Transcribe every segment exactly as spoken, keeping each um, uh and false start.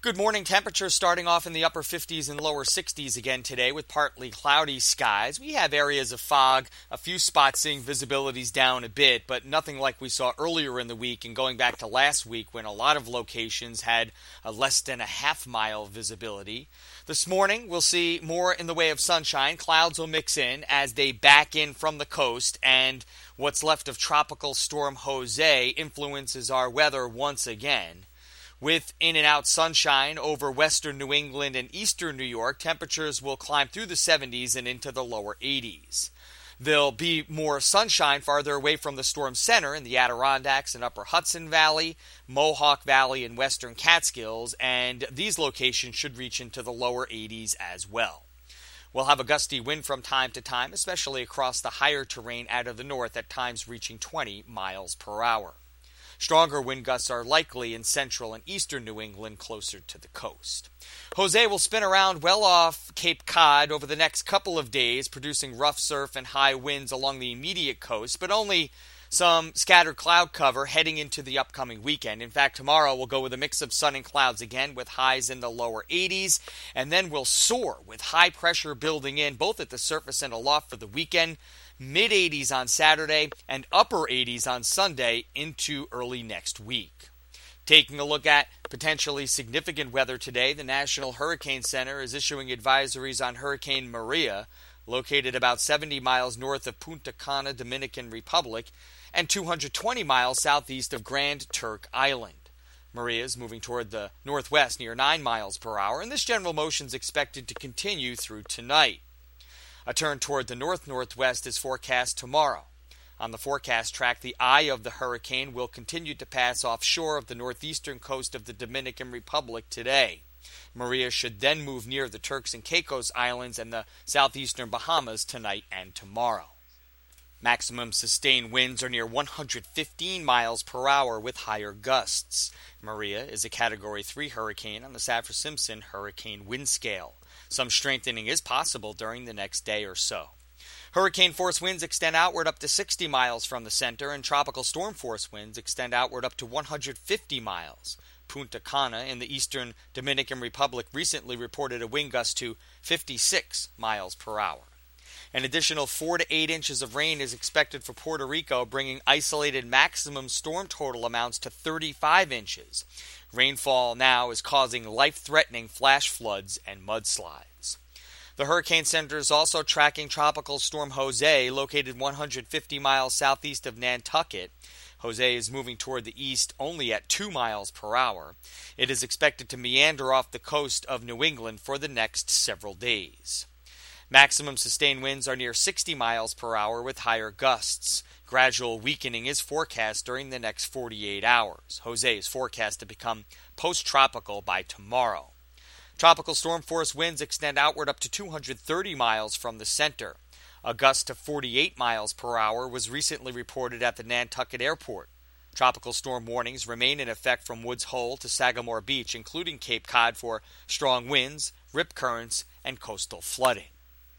Good morning. Temperatures starting off in the upper fifties and lower sixties again today with partly cloudy skies. We have areas of fog, a few spots seeing visibilities down a bit, but nothing like we saw earlier in the week and going back to last week when a lot of locations had a less than a half mile visibility. This morning we'll see more in the way of sunshine. Clouds will mix in as they back in from the coast, and what's left of Tropical Storm Jose influences our weather once again. With in and out sunshine over western New England and eastern New York, temperatures will climb through the seventies and into the lower eighties. There'll be more sunshine farther away from the storm center in the Adirondacks and upper Hudson Valley, Mohawk Valley, and western Catskills, and these locations should reach into the lower eighties as well. We'll have a gusty wind from time to time, especially across the higher terrain out of the north, at times reaching twenty miles per hour. Stronger wind gusts are likely in central and eastern New England closer to the coast. Jose will spin around well off Cape Cod over the next couple of days, producing rough surf and high winds along the immediate coast, but only some scattered cloud cover heading into the upcoming weekend. In fact, tomorrow we'll go with a mix of sun and clouds again with highs in the lower eighties, and then we'll soar with high pressure building in both at the surface and aloft for the weekend. mid eighties on Saturday and upper eighties on Sunday into early next week. Taking a look at potentially significant weather today, the National Hurricane Center is issuing advisories on Hurricane Maria, located about seventy miles north of Punta Cana, Dominican Republic, and two hundred twenty miles southeast of Grand Turk Island. Maria is moving toward the northwest near nine miles per hour, and this general motion is expected to continue through tonight. A turn toward the north-northwest is forecast tomorrow. On the forecast track, the eye of the hurricane will continue to pass offshore of the northeastern coast of the Dominican Republic today. Maria should then move near the Turks and Caicos Islands and the southeastern Bahamas tonight and tomorrow. Maximum sustained winds are near one hundred fifteen miles per hour with higher gusts. Maria is a Category three hurricane on the Saffir-Simpson hurricane wind scale. Some strengthening is possible during the next day or so. Hurricane force winds extend outward up to sixty miles from the center, and tropical storm force winds extend outward up to one hundred fifty miles. Punta Cana in the eastern Dominican Republic recently reported a wind gust to fifty-six miles per hour. An additional four to eight inches of rain is expected for Puerto Rico, bringing isolated maximum storm total amounts to thirty-five inches. Rainfall now is causing life-threatening flash floods and mudslides. The Hurricane Center is also tracking Tropical Storm Jose, located one hundred fifty miles southeast of Nantucket. Jose is moving toward the east only at two miles per hour. It is expected to meander off the coast of New England for the next several days. Maximum sustained winds are near sixty miles per hour with higher gusts. Gradual weakening is forecast during the next forty-eight hours. Jose is forecast to become post-tropical by tomorrow. Tropical storm force winds extend outward up to two hundred thirty miles from the center. A gust of forty-eight miles per hour was recently reported at the Nantucket Airport. Tropical storm warnings remain in effect from Woods Hole to Sagamore Beach, including Cape Cod, for strong winds, rip currents, and coastal flooding.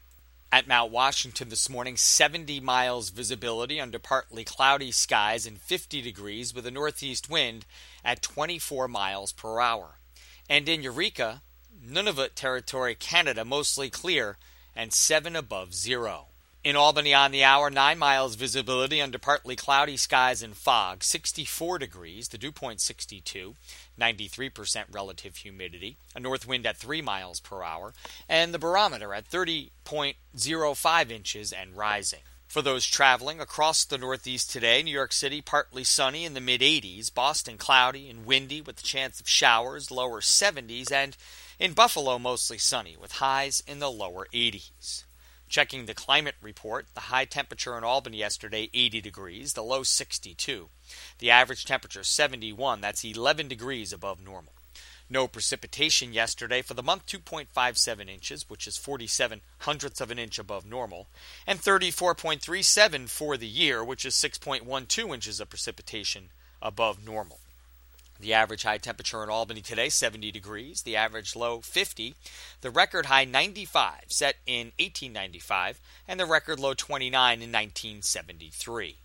At Mount Washington this morning, seventy miles visibility under partly cloudy skies and fifty degrees with a northeast wind at twenty-four miles per hour. And in Eureka, Nunavut Territory, Canada, mostly clear and seven above zero. In Albany on the hour, nine miles visibility under partly cloudy skies and fog, sixty-four degrees, the dew point sixty-two, ninety-three percent relative humidity, a north wind at three miles per hour, and the barometer at thirty point zero five inches and rising. For those traveling across the Northeast today, New York City partly sunny in the mid eighties, Boston cloudy and windy with a chance of showers, lower seventies, and in Buffalo mostly sunny with highs in the lower eighties. Checking the climate report, the high temperature in Albany yesterday, eighty degrees, the low sixty-two. The average temperature seventy-one, that's eleven degrees above normal. No precipitation yesterday for the month, two point five seven inches, which is forty-seven hundredths of an inch above normal, and thirty-four point three seven for the year, which is six point one two inches of precipitation above normal. The average high temperature in Albany today, seventy degrees. The average low, fifty. The record high, ninety-five, set in eighteen ninety-five. And the record low, twenty-nine in nineteen seventy-three.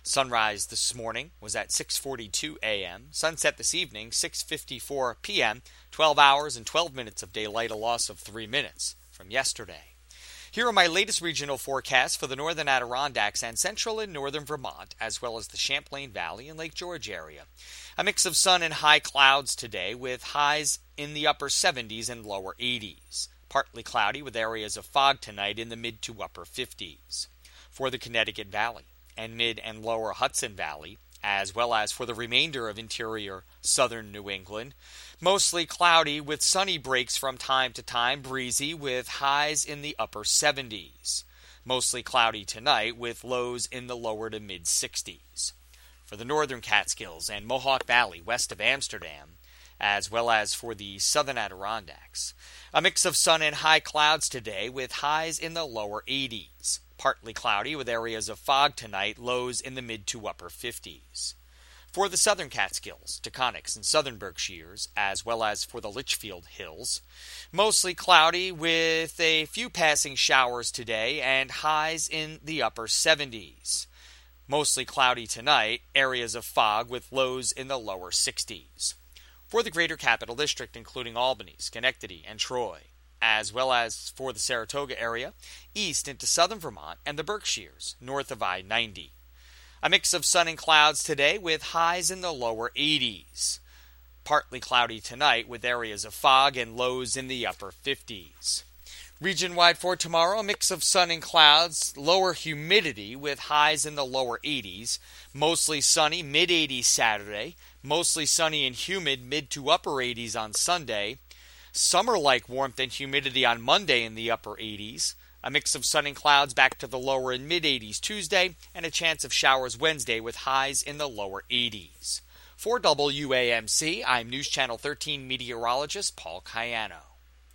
Sunrise this morning was at six forty-two a.m. Sunset this evening, six fifty-four p.m. twelve hours and twelve minutes of daylight, a loss of three minutes from yesterday. Here are my latest regional forecasts for the northern Adirondacks and central and northern Vermont, as well as the Champlain Valley and Lake George area. A mix of sun and high clouds today, with highs in the upper seventies and lower eighties. Partly cloudy with areas of fog tonight in the mid to upper fifties. For the Connecticut Valley and mid and lower Hudson Valley, as well as for the remainder of interior southern New England, mostly cloudy with sunny breaks from time to time, breezy with highs in the upper seventies. Mostly cloudy tonight with lows in the lower to mid sixties. For the northern Catskills and Mohawk Valley west of Amsterdam, as well as for the southern Adirondacks, a mix of sun and high clouds today with highs in the lower eighties. Partly cloudy with areas of fog tonight, lows in the mid to upper fifties. For the southern Catskills, Taconics, and southern Berkshires, as well as for the Litchfield Hills, mostly cloudy with a few passing showers today and highs in the upper seventies. Mostly cloudy tonight, areas of fog with lows in the lower sixties. For the greater capital district, including Albany, Schenectady, and Troy, as well as for the Saratoga area, east into southern Vermont and the Berkshires, north of I ninety. A mix of sun and clouds today with highs in the lower eighties. Partly cloudy tonight with areas of fog and lows in the upper fifties. Region-wide for tomorrow, a mix of sun and clouds, lower humidity with highs in the lower eighties. Mostly sunny, mid eighties Saturday. Mostly sunny and humid, mid to upper eighties on Sunday. Summer-like warmth and humidity on Monday in the upper eighties. A mix of sun and clouds back to the lower and mid-eighties Tuesday, and a chance of showers Wednesday with highs in the lower eighties. For W A M C, I'm News Channel thirteen meteorologist Paul Cayano.